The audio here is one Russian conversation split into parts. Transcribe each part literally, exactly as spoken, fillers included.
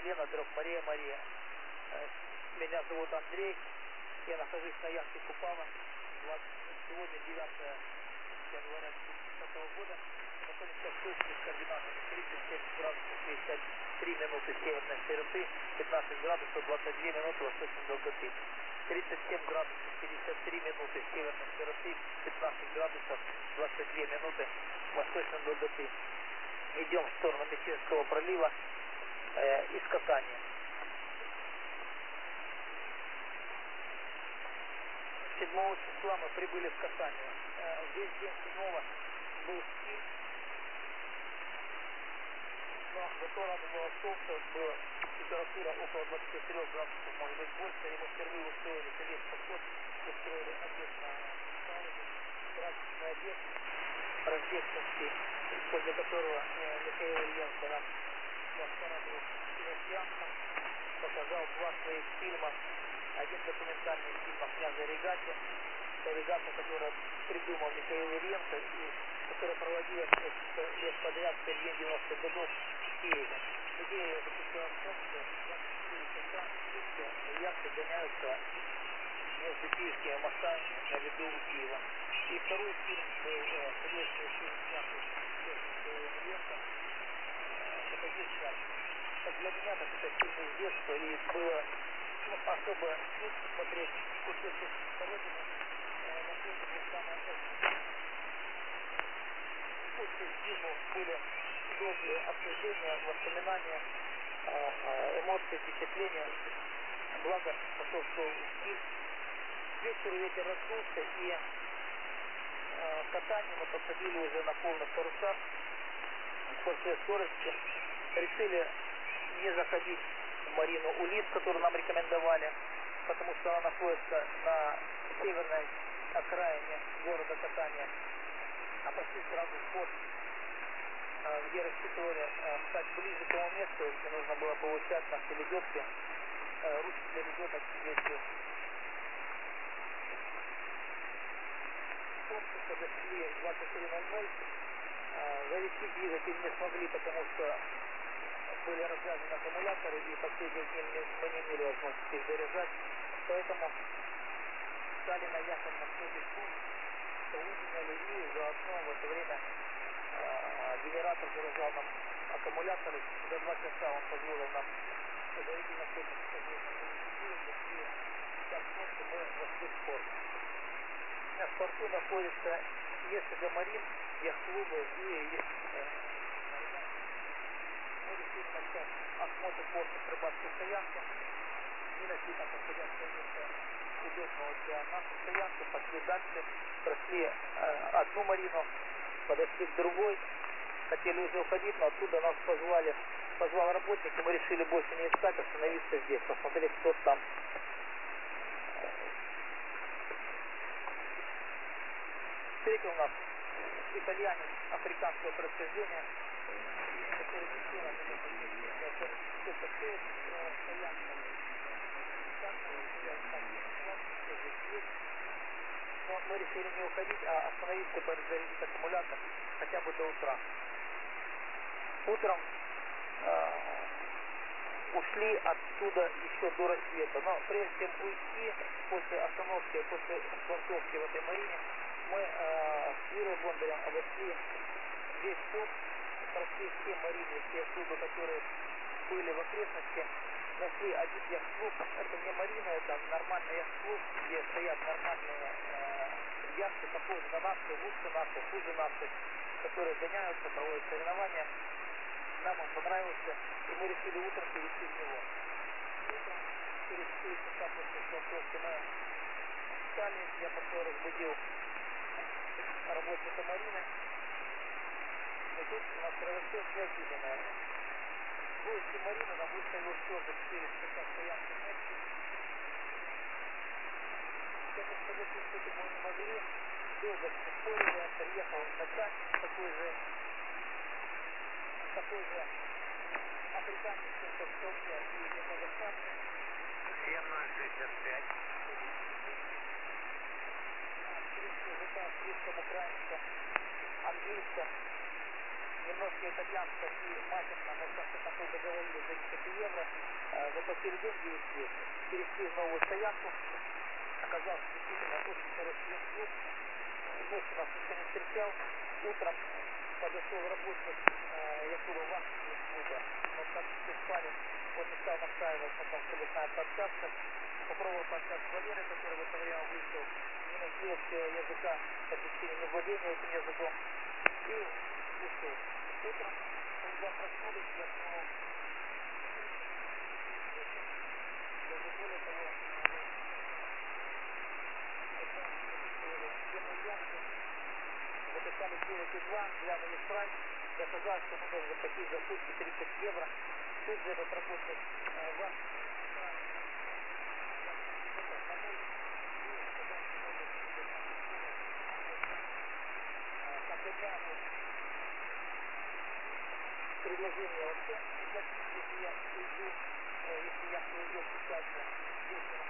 Елена, трех Мария, Мария. Меня зовут Андрей. Я нахожусь на яхте Купава. Сегодня девятое января две тысячи десятого года. Находимся в точке с координатами тридцать семь градусов шестьдесят три минуты северной широты, пятнадцать градусов двадцать две минуты восточной долготы. тридцать семь градусов пятьдесят три минуты северной широты, пятнадцать градусов двадцать две минуты восточной долготы. Идем в сторону Мещерского пролива э, из катания. седьмого числа мы прибыли в Катанию. Э, весь день седьмого был стиль, но зато радовало то, что была температура около двадцати трёх градусов, может быть больше, и мы впервые устроили весь поход, устроили обед на палубе, праздничный обед рождественский, после которого э, Михаил Ильенко нас порадовал киносеансом, показал два своих фильма. Один документальный фильм о князе Регате, регата, которую придумал Михаил Ильенко и которая проводилась несколько лет подряд в середине девяностых годов в Киеве. Идея заключалась в том, что двадцать четыре часа сутки яхты гоняются между киевскими мостами на виду у Киева. И второй фильм был э, художественный фильм, снятый Михаилом Ильенко, это «Десять». Как для меня, так это фильм из детства, и было ну, особо вкусно смотреть кусочек родины э, на фильме самое это. После фильма были добрые обсуждения, воспоминания, э, эмоции, впечатления. Благо, пошел шел стиль. К вечеру ветер раздулся, и э, катание мы посадили уже на полных парусах. После скорости решили не заходить в Марину Улис, которую нам рекомендовали, потому что она находится на северной окраине города Катания, а пошли сразу в порт, где рассчитывали стать ближе к тому месту, где нужно было получать наши лебедки, ручки для лебедок здесь. В порт подошли в двадцать три ноль ноль, завести двигатель не смогли, потому что были разряжены аккумуляторы, и последний день мы не имели возможности их заряжать, поэтому стали на якорном входе в пункт, поужинали, и заодно в это время э, генератор заряжал нам аккумуляторы. За два часа он позволил нам зайти на входе в и так ночью мы вошли в порт. В порту находится несколько марин, яхт-клубов и есть начать осмотр порта с рыбацкой стоянки. Мы нашли там подходящее место удобного для нашей стоянки, пошли дальше, прошли э, одну марину, подошли к другой, хотели уже уходить, но оттуда нас позвали, позвал работник, и мы решили больше не искать, остановиться здесь, посмотреть, кто там. Встретил нас итальянец африканского происхождения, который решил нам сколько стоит стоянка. Но мы решили не уходить, а остановиться и подзарядить аккумулятор хотя бы до утра. Утром э, ушли оттуда еще до рассвета. Но прежде чем уйти, после остановки, после швартовки в этой марине, мы э, с Юрой Бондарем обошли весь порт, прошли все марины, все клубы, которые были в окрестности, нашли один яхт-клуб. Это не марина, это нормальный яхт-клуб, где стоят нормальные э, яхты, похожие на наши, лучше наши, хуже наши, которые гоняются, проводят соревнования. Нам он понравился, и мы решили утром перейти в него. Утром, через четыре часа после швартовки, мы встали, я пошел разбудил работника марины. И тут у нас произошло неожиданное. Гости марины нам выставил тоже четыре часа стоянки ночью. Конечно, согласиться с этим мы не могли. Долго спорили, приехал начальник такой же, такой же африканец, как Софья и немного старше. семь ноль шестьдесят пять. Английский языка, слишком украинском, английском, немножко итальянском и матерно, мы в конце концов договорились за десять евро. заплатили деньги и ушли. Перешли в новую стоянку. Оказался действительно очень хороший клуб. Ночью нас никто не встречал. Утром подошел работник э, Якуба Вахтина из клуба. Он так все спали. Он не стал настаивать на том, чтобы с нами пообщаться. Попробовал пообщаться с Валерой, который в это время вышел. Минус лекция языка по причине невладения этим языком. И ушел. Утром, когда проснулись, я снова даже более того, записали девять и два, глянули в прайс, и оказалось, что нужно заплатить за сутки тридцать евро. Тут же этот работник э, вас предложение вообще, если я уйду, если я уйду сейчас же вечером.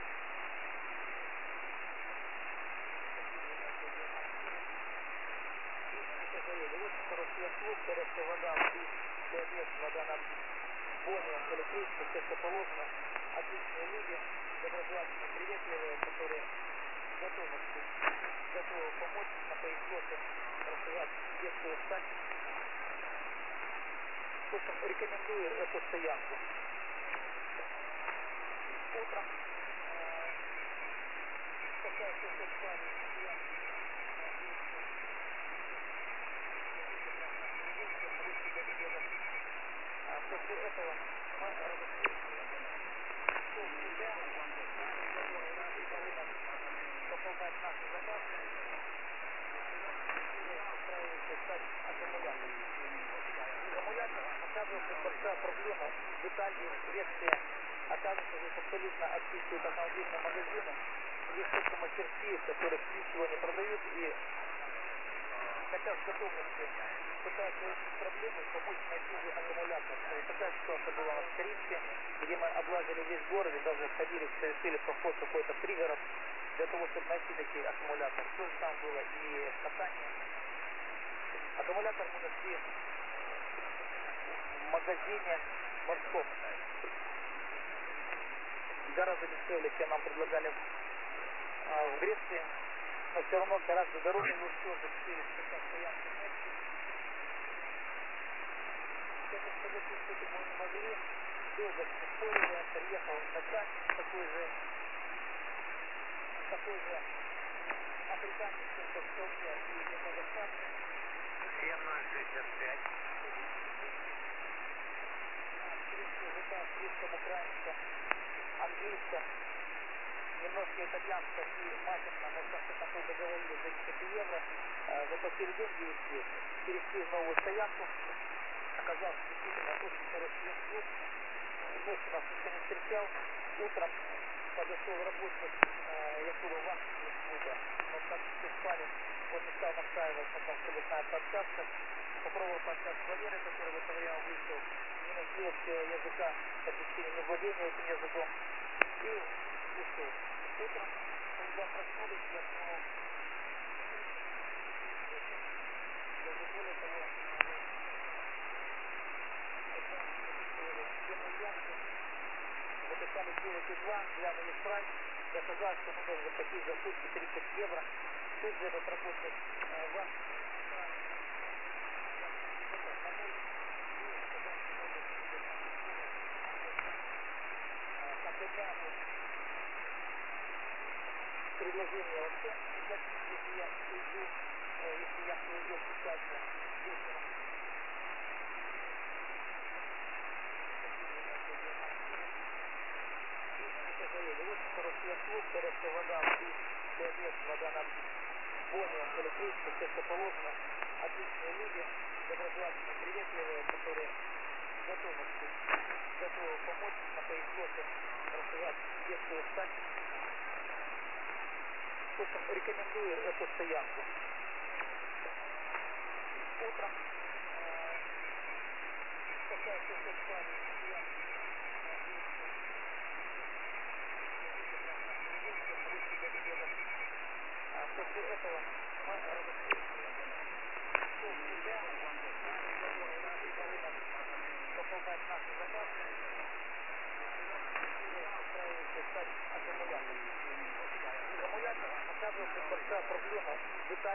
Очень хороший клуб, горячая вода, туалет, вода на боне, электричество, все, что положено. Отличные люди, доброжелательно приветливые, которые готовы, готовы помочь на поиске, рассказать детскую стать. В общем, рекомендую эту стоянку. Утром э, такая все спали, после этого мы разошлись пополнять наши запасы и устраивать стать аккумулятор. Аккумулятор оказывается большая проблема. В Италии, в Швеции оказывается, здесь абсолютно отсутствуют автомобильные магазины. Есть только мастерские, в которых ничего не продают и хотя с готовностью пытаются решить проблему и помочь найти же аккумулятор. Такая ситуация была в Каринске, где мы облазили весь город и даже ходили, совершили проход какой-то пригород для того, чтобы найти такие аккумуляторы. То же самое было и в Катании. Аккумулятор мы нашли в магазине морском. Гораздо дешевле, чем нам предлагали а, в Греции. Но все равно гораздо дороже, но все же четыре часа стоянки ночью. Конечно, согласиться с этим мы не могли. Долго спорили, я приехал начальник такой же, такой же африканец, чем что мне, и немного старше. семь ноль шестьдесят пять. Английский языка, слишком украинском, английском. Немножко итальянского и матерно, мы в конце концов договорились за десять евро, э, заплатили деньги и ушли. Перешли в новую стоянку. Оказался действительно очень хороший клуб. Ночью нас никто не встречал. Утром подошел работник э, Якуба Вахтина из клуба. Он так все спали. Он не стал настаивать на том, чтобы с нами пообщаться. Попробовал пообщаться с Валерой, который в это время вышел. Минус лекция языка по причине невладения этим языком. И ушел. Утром, когда проснулись, я снова даже более того, записали девять и два, глянули в прайс, и оказалось, что нужно заплатить за сутки тридцать евро. Тут же этот работник э, вас предложение вообще, если я уйду, если я уйду сейчас же вечером. Очень хороший клуб, горячая вода, туалет, вода на боне, электричество, все, что положено. Отличные люди, доброжелательно приветливые, которые готовы, готовы помочь на поиске, рассказать детскую стать. В общем, рекомендую эту стоянку. Утром э, такая все спали, после этого мы разошлись пополнять наши запасы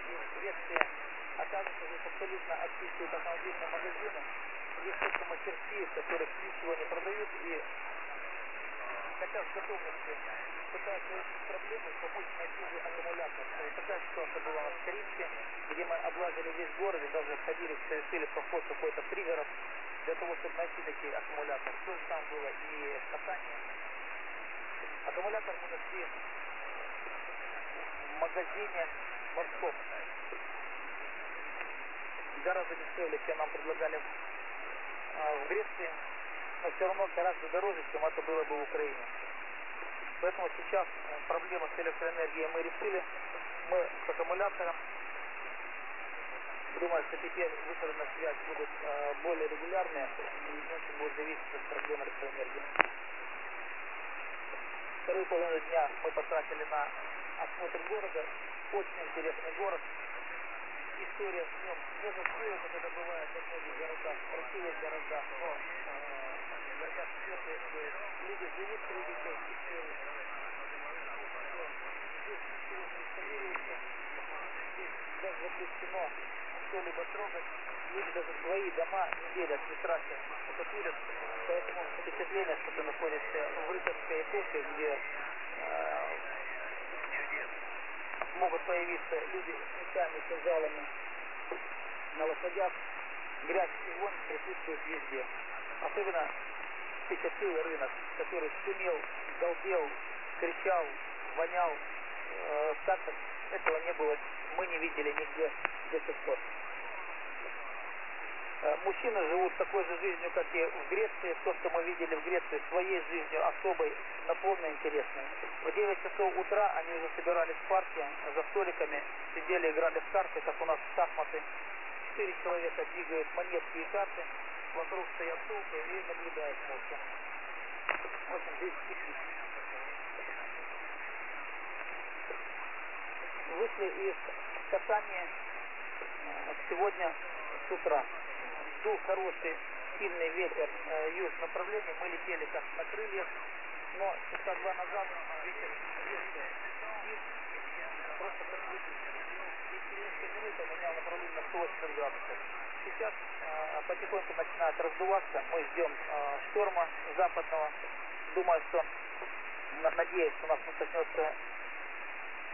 магазин в Греции. Оказывается, здесь абсолютно отсутствуют автомобильные магазины. Есть только мастерские, в которых ничего не продают и хотят с готовностью пытаются решить проблему и помочь найти же аккумулятор. Вот такая ситуация была у нас в Каринске, где мы облазили весь город и даже ходили, совершили поход в какой-то пригород для того, чтобы найти такие аккумуляторы. То же самое было и в Катании. Аккумулятор мы нашли в магазине морском. Гораздо дешевле, чем нам предлагали в Греции, но все равно гораздо дороже, чем это было бы в Украине. Поэтому сейчас проблему с электроэнергией мы решили. Мы с аккумулятором. Думаю, что теперь выходы на связь будут э, более регулярные и меньше будет зависеть от проблем электроэнергии. Вторую половину дня мы потратили на осмотр города. Очень интересный город. История в нем не застыла, как это бывает во многих городах, красивых городах, но э, городах светлые, где люди живут среди тех историй. Здесь ничего не инсталируется, здесь даже запрещено что-либо трогать. Люди даже свои дома не делят, не красят, штукатурят. Поэтому впечатление, что ты находишься в рыцарской эпохе, где э, могут появиться люди с мечами, кинжалами на лошадях. Грязь и вонь присутствуют везде. Особенно впечатлил рынок, который шумел, галдел, кричал, вонял. Э, так как этого не было, мы не видели нигде до сих пор. Э, мужчины живут такой же жизнью, как и в Греции. То, что мы видели в Греции, своей жизнью особой, наполненно интересной. В девять часов утра они уже собирались в парке за столиками, сидели, играли в карты, как у нас в шахматы. Четыре человека двигают монетки и карты, вокруг стоят толпы и наблюдают молча. В общем, здесь пикник. Вышли из Катания сегодня с утра. Дул хороший, сильный ветер э, южного направления. Мы летели как на крыльях, но часа два назад ветер резко стих, просто как выключили. И через несколько минут он менял направление на сто восемьдесят градусов. Сейчас э, потихоньку начинает раздуваться. Мы ждем э, шторма западного. Думаю, что, надеюсь, у нас не коснется